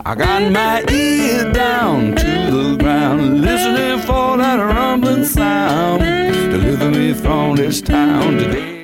I got my ear down to the ground, listening for that rumbling sound, deliver me from this town today.